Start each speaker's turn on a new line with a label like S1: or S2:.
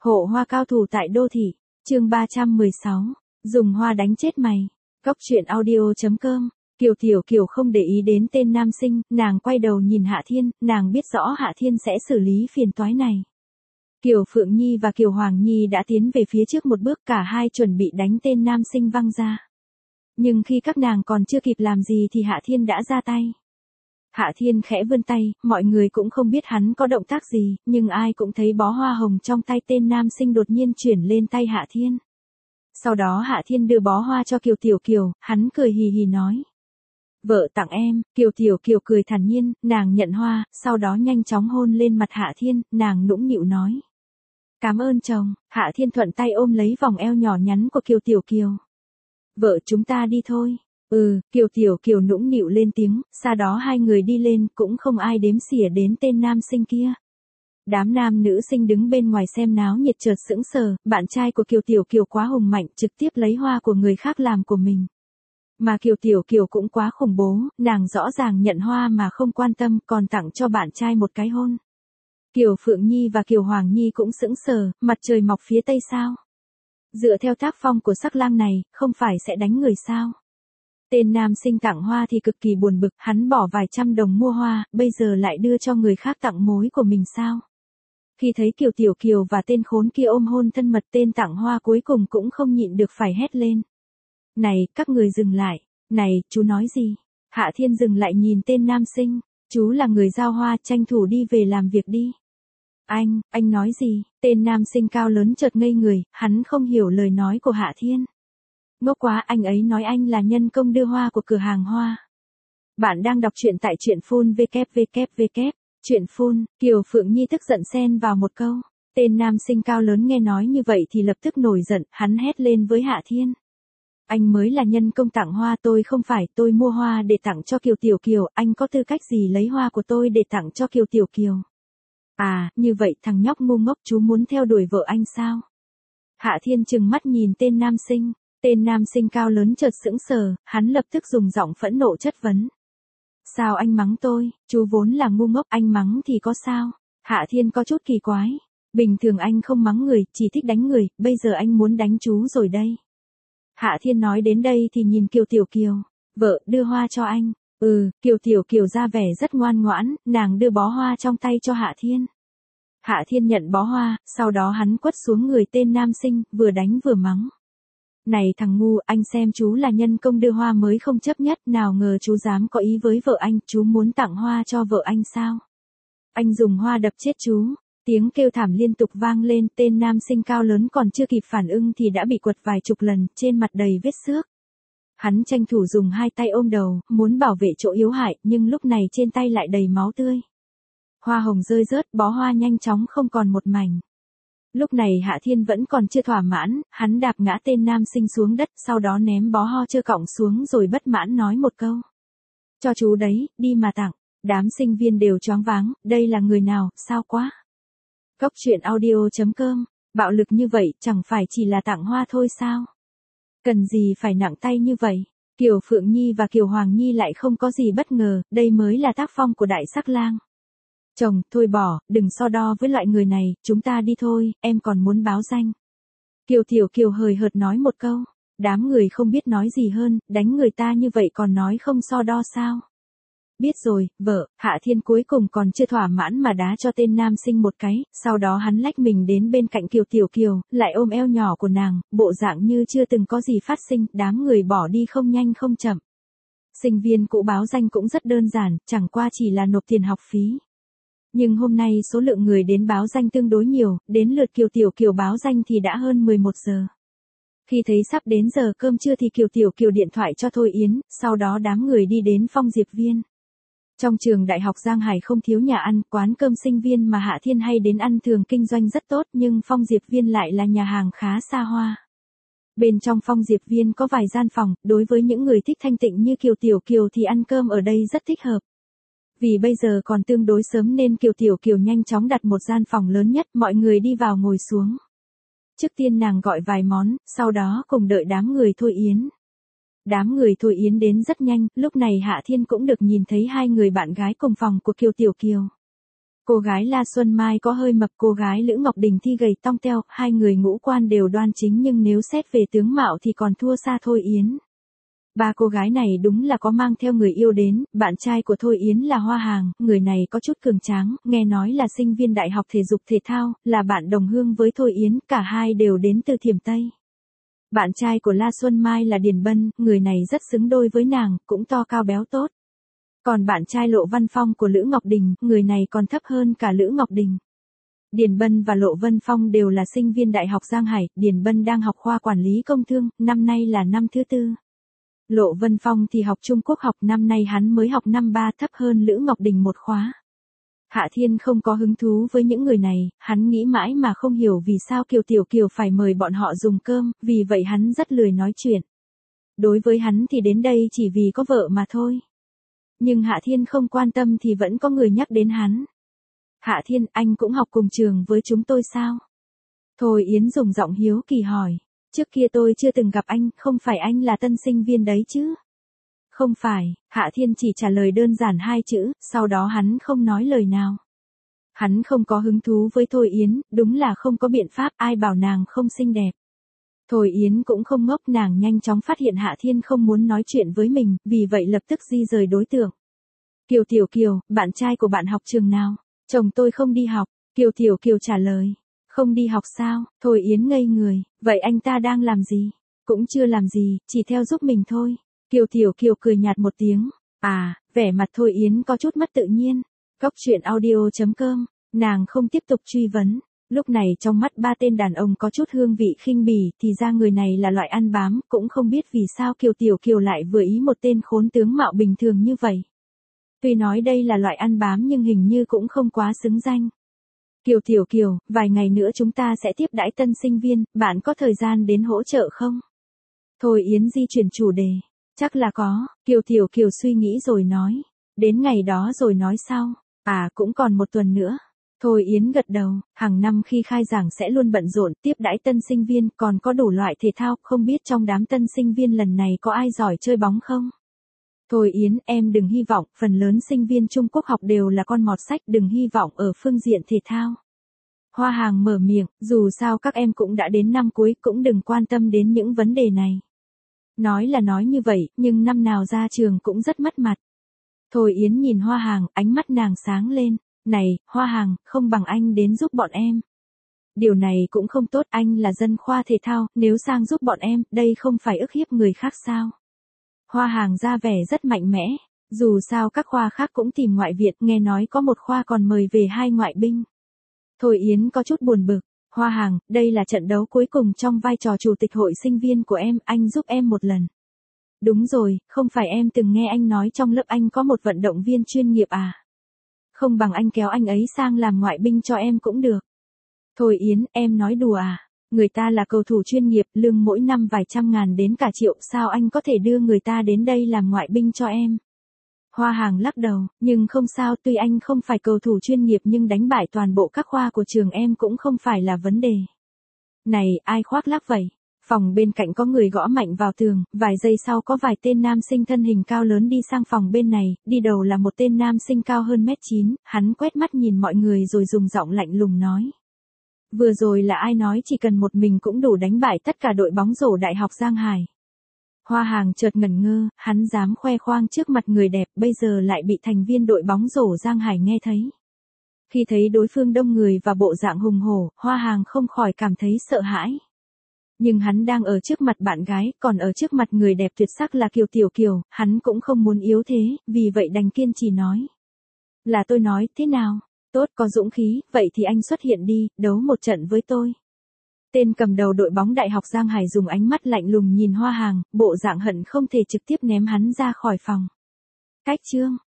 S1: Hộ hoa cao thủ tại đô thị, chương 316, dùng hoa đánh chết mày. Cóc truyện audio.com. Kiều Tiểu Kiều không để ý đến tên nam sinh, nàng quay đầu nhìn Hạ Thiên, nàng biết rõ Hạ Thiên sẽ xử lý phiền toái này. Kiều Phượng Nhi và Kiều Hoàng Nhi đã tiến về phía trước một bước, cả hai chuẩn bị đánh tên nam sinh văng ra. Nhưng khi các nàng còn chưa kịp làm gì thì Hạ Thiên đã ra tay. Hạ Thiên khẽ vươn tay, mọi người cũng không biết hắn có động tác gì, nhưng ai cũng thấy bó hoa hồng trong tay tên nam sinh đột nhiên chuyển lên tay Hạ Thiên. Sau đó Hạ Thiên đưa bó hoa cho Kiều Tiểu Kiều, hắn cười hì hì nói. Vợ tặng em. Kiều Tiểu Kiều cười thản nhiên, nàng nhận hoa, sau đó nhanh chóng hôn lên mặt Hạ Thiên, nàng nũng nịu nói. Cảm ơn chồng. Hạ Thiên thuận tay ôm lấy vòng eo nhỏ nhắn của Kiều Tiểu Kiều. Vợ chúng ta đi thôi. Kiều Tiểu Kiều nũng nịu lên tiếng, sau đó hai người đi lên, cũng không ai đếm xỉa đến tên nam sinh kia. Đám nam nữ sinh đứng bên ngoài xem náo nhiệt chợt sững sờ, bạn trai của Kiều Tiểu Kiều quá hùng mạnh, trực tiếp lấy hoa của người khác làm của mình. Mà Kiều Tiểu Kiều cũng quá khủng bố, nàng rõ ràng nhận hoa mà không quan tâm, còn tặng cho bạn trai một cái hôn. Kiều Phượng Nhi và Kiều Hoàng Nhi cũng sững sờ, mặt trời mọc phía tây sao? Dựa theo tác phong của sắc lang này, không phải sẽ đánh người sao? Tên nam sinh tặng hoa thì cực kỳ buồn bực, hắn bỏ vài trăm đồng mua hoa, bây giờ lại đưa cho người khác tặng mối của mình sao? Khi thấy Kiều Tiểu Kiều và tên khốn kia ôm hôn thân mật, tên tặng hoa cuối cùng cũng không nhịn được phải hét lên. Này, các người dừng lại. Này, chú nói gì? Hạ Thiên dừng lại nhìn tên nam sinh. Chú là người giao hoa, tranh thủ đi về làm việc đi. Anh nói gì? Tên nam sinh cao lớn chợt ngây người, hắn không hiểu lời nói của Hạ Thiên. Ngốc quá, anh ấy nói anh là nhân công đưa hoa của cửa hàng hoa. Bạn đang đọc truyện tại truyện phun www. Truyện phun. Kiều Phượng Nhi tức giận xen vào một câu. Tên nam sinh cao lớn nghe nói như vậy thì lập tức nổi giận, hắn hét lên với Hạ Thiên. Anh mới là nhân công tặng hoa, tôi không phải, tôi mua hoa để tặng cho Kiều Tiểu Kiều, anh có tư cách gì lấy hoa của tôi để tặng cho Kiều Tiểu Kiều? À, như vậy thằng nhóc ngu ngốc, chú muốn theo đuổi vợ anh sao? Hạ Thiên trừng mắt nhìn tên nam sinh cao lớn chợt sững sờ, hắn lập tức dùng giọng phẫn nộ chất vấn. Sao anh mắng tôi, chú vốn là ngu ngốc, anh mắng thì có sao? Hạ Thiên có chút kỳ quái, bình thường anh không mắng người, chỉ thích đánh người, bây giờ anh muốn đánh chú rồi đây. Hạ Thiên nói đến đây thì nhìn Kiều Tiểu Kiều, vợ, đưa hoa cho anh. Kiều Tiểu Kiều ra vẻ rất ngoan ngoãn, nàng đưa bó hoa trong tay cho Hạ Thiên. Hạ Thiên nhận bó hoa, sau đó hắn quất xuống người tên nam sinh, vừa đánh vừa mắng. Này thằng ngu, anh xem chú là nhân công đưa hoa mới không chấp nhất, nào ngờ chú dám có ý với vợ anh, chú muốn tặng hoa cho vợ anh sao? Anh dùng hoa đập chết chú. Tiếng kêu thảm liên tục vang lên, tên nam sinh cao lớn còn chưa kịp phản ứng thì đã bị quật vài chục lần, trên mặt đầy vết xước. Hắn tranh thủ dùng hai tay ôm đầu, muốn bảo vệ chỗ yếu hại, nhưng lúc này trên tay lại đầy máu tươi. Hoa hồng rơi rớt, bó hoa nhanh chóng không còn một mảnh. Lúc này Hạ Thiên vẫn còn chưa thỏa mãn, hắn đạp ngã tên nam sinh xuống đất, sau đó ném bó hoa chưa cọng xuống rồi bất mãn nói một câu. Cho chú đấy, đi mà tặng. Đám sinh viên đều choáng váng, đây là người nào, sao quá. Cóc truyện audio.com, bạo lực như vậy chẳng phải chỉ là tặng hoa thôi sao? Cần gì phải nặng tay như vậy? Kiều Phượng Nhi và Kiều Hoàng Nhi lại không có gì bất ngờ, đây mới là tác phong của đại sắc lang. Chồng, thôi bỏ, đừng so đo với loại người này, chúng ta đi thôi, em còn muốn báo danh. Kiều Tiểu Kiều hời hợt nói một câu, đám người không biết nói gì hơn, đánh người ta như vậy còn nói không so đo sao? Biết rồi, vợ. Hạ Thiên cuối cùng còn chưa thỏa mãn mà đá cho tên nam sinh một cái, sau đó hắn lách mình đến bên cạnh Kiều Tiểu Kiều, lại ôm eo nhỏ của nàng, bộ dạng như chưa từng có gì phát sinh, đám người bỏ đi không nhanh không chậm. Sinh viên cũ báo danh cũng rất đơn giản, chẳng qua chỉ là nộp tiền học phí. Nhưng hôm nay số lượng người đến báo danh tương đối nhiều, đến lượt Kiều Tiểu Kiều báo danh thì đã hơn 11 giờ. Khi thấy sắp đến giờ cơm trưa thì Kiều Tiểu Kiều điện thoại cho Thôi Yến, sau đó đám người đi đến Phong Diệp Viên. Trong trường đại học Giang Hải không thiếu nhà ăn, quán cơm sinh viên mà Hạ Thiên hay đến ăn thường kinh doanh rất tốt, nhưng Phong Diệp Viên lại là nhà hàng khá xa hoa. Bên trong Phong Diệp Viên có vài gian phòng, đối với những người thích thanh tịnh như Kiều Tiểu Kiều thì ăn cơm ở đây rất thích hợp. Vì bây giờ còn tương đối sớm nên Kiều Tiểu Kiều nhanh chóng đặt một gian phòng lớn nhất, mọi người đi vào ngồi xuống. Trước tiên nàng gọi vài món, sau đó cùng đợi đám người Thôi Yến. Đám người Thôi Yến đến rất nhanh, lúc này Hạ Thiên cũng được nhìn thấy hai người bạn gái cùng phòng của Kiều Tiểu Kiều. Cô gái La Xuân Mai có hơi mập, cô gái Lữ Ngọc Đình thì gầy tong teo, hai người ngũ quan đều đoan chính nhưng nếu xét về tướng mạo thì còn thua xa Thôi Yến. Ba cô gái này đúng là có mang theo người yêu đến, bạn trai của Thôi Yến là Hoa Hàng, người này có chút cường tráng, nghe nói là sinh viên đại học thể dục thể thao, là bạn đồng hương với Thôi Yến, cả hai đều đến từ Thiểm Tây. Bạn trai của La Xuân Mai là Điền Bân, người này rất xứng đôi với nàng, cũng to cao béo tốt. Còn bạn trai Lộ Văn Phong của Lữ Ngọc Đình, người này còn thấp hơn cả Lữ Ngọc Đình. Điền Bân và Lộ Văn Phong đều là sinh viên Đại học Giang Hải, Điền Bân đang học khoa quản lý công thương, năm nay là năm thứ 4. Lộ Văn Phong thì học Trung Quốc học, năm nay hắn mới học năm 3, thấp hơn Lữ Ngọc Đình một khóa. Hạ Thiên không có hứng thú với những người này, hắn nghĩ mãi mà không hiểu vì sao Kiều Tiểu Kiều phải mời bọn họ dùng cơm, vì vậy hắn rất lười nói chuyện. Đối với hắn thì đến đây chỉ vì có vợ mà thôi. Nhưng Hạ Thiên không quan tâm thì vẫn có người nhắc đến hắn. Hạ Thiên, anh cũng học cùng trường với chúng tôi sao? Thôi Yến dùng giọng hiếu kỳ hỏi. Trước kia tôi chưa từng gặp anh, không phải anh là tân sinh viên đấy chứ? Không phải, Hạ Thiên chỉ trả lời đơn giản 2 chữ, sau đó hắn không nói lời nào. Hắn không có hứng thú với Thôi Yến, đúng là không có biện pháp, ai bảo nàng không xinh đẹp. Thôi Yến cũng không ngốc, nàng nhanh chóng phát hiện Hạ Thiên không muốn nói chuyện với mình, vì vậy lập tức di rời đối tượng. Kiều Tiểu Kiều, bạn trai của bạn học trường nào? Chồng tôi không đi học, Kiều Tiểu Kiều trả lời. Không đi học sao? Thôi Yến ngây người, vậy anh ta đang làm gì? Cũng chưa làm gì, chỉ theo giúp mình thôi. Kiều Tiểu Kiều cười nhạt một tiếng. À, vẻ mặt Thôi Yến có chút mất tự nhiên. Góc truyện audio.com, nàng không tiếp tục truy vấn. Lúc này trong mắt ba tên đàn ông có chút hương vị khinh bỉ, thì ra người này là loại ăn bám, cũng không biết vì sao Kiều Tiểu Kiều lại vừa ý một tên khốn tướng mạo bình thường như vậy. Tuy nói đây là loại ăn bám nhưng hình như cũng không quá xứng danh. Kiều Tiểu Kiều, vài ngày nữa chúng ta sẽ tiếp đãi tân sinh viên, bạn có thời gian đến hỗ trợ không? Thôi Yến di chuyển chủ đề. Chắc là có, Kiều Tiểu Kiều suy nghĩ rồi nói. Đến ngày đó rồi nói sau. À, cũng còn 1 tuần nữa. Thôi Yến gật đầu, hàng năm khi khai giảng sẽ luôn bận rộn tiếp đãi tân sinh viên, còn có đủ loại thể thao, không biết trong đám tân sinh viên lần này có ai giỏi chơi bóng không? Thôi Yến, em đừng hy vọng, phần lớn sinh viên Trung Quốc học đều là con mọt sách, đừng hy vọng ở phương diện thể thao. Hoa Hàng mở miệng, dù sao các em cũng đã đến năm cuối, cũng đừng quan tâm đến những vấn đề này. Nói là nói như vậy, nhưng năm nào ra trường cũng rất mất mặt. Thôi Yến nhìn Hoa Hàng, ánh mắt nàng sáng lên. Này, Hoa Hàng, không bằng anh đến giúp bọn em. Điều này cũng không tốt, anh là dân khoa thể thao, nếu sang giúp bọn em, đây không phải ức hiếp người khác sao? Hoa Hàng ra vẻ rất mạnh mẽ, dù sao các khoa khác cũng tìm ngoại viện, nghe nói có một khoa còn mời về 2 ngoại binh. Thôi Yến có chút buồn bực, Hoa Hàng, đây là trận đấu cuối cùng trong vai trò chủ tịch hội sinh viên của em, anh giúp em một lần. Đúng rồi, không phải em từng nghe anh nói trong lớp anh có một vận động viên chuyên nghiệp à? Không bằng anh kéo anh ấy sang làm ngoại binh cho em cũng được. Thôi Yến, em nói đùa à? Người ta là cầu thủ chuyên nghiệp, lương mỗi năm vài trăm ngàn đến cả triệu, sao anh có thể đưa người ta đến đây làm ngoại binh cho em? Hoa Hàng lắc đầu, nhưng không sao, tuy anh không phải cầu thủ chuyên nghiệp nhưng đánh bại toàn bộ các khoa của trường em cũng không phải là vấn đề. Này, ai khoác lác vậy? Phòng bên cạnh có người gõ mạnh vào tường, vài giây sau có vài tên nam sinh thân hình cao lớn đi sang phòng bên này, đi đầu là một tên nam sinh cao hơn 1m9, hắn quét mắt nhìn mọi người rồi dùng giọng lạnh lùng nói. Vừa rồi là ai nói chỉ cần một mình cũng đủ đánh bại tất cả đội bóng rổ Đại học Giang Hải. Hoa Hàng chợt ngẩn ngơ, hắn dám khoe khoang trước mặt người đẹp, bây giờ lại bị thành viên đội bóng rổ Giang Hải nghe thấy. Khi thấy đối phương đông người và bộ dạng hùng hổ, Hoa Hàng không khỏi cảm thấy sợ hãi. Nhưng hắn đang ở trước mặt bạn gái, còn ở trước mặt người đẹp tuyệt sắc là Kiều Tiểu Kiều, hắn cũng không muốn yếu thế, vì vậy đành kiên trì nói. Là tôi nói, thế nào? Tốt, có dũng khí, vậy thì anh xuất hiện đi, đấu một trận với tôi. Tên cầm đầu đội bóng Đại học Giang Hải dùng ánh mắt lạnh lùng nhìn Hoa Hàng, bộ dạng hận không thể trực tiếp ném hắn ra khỏi phòng. Cách chương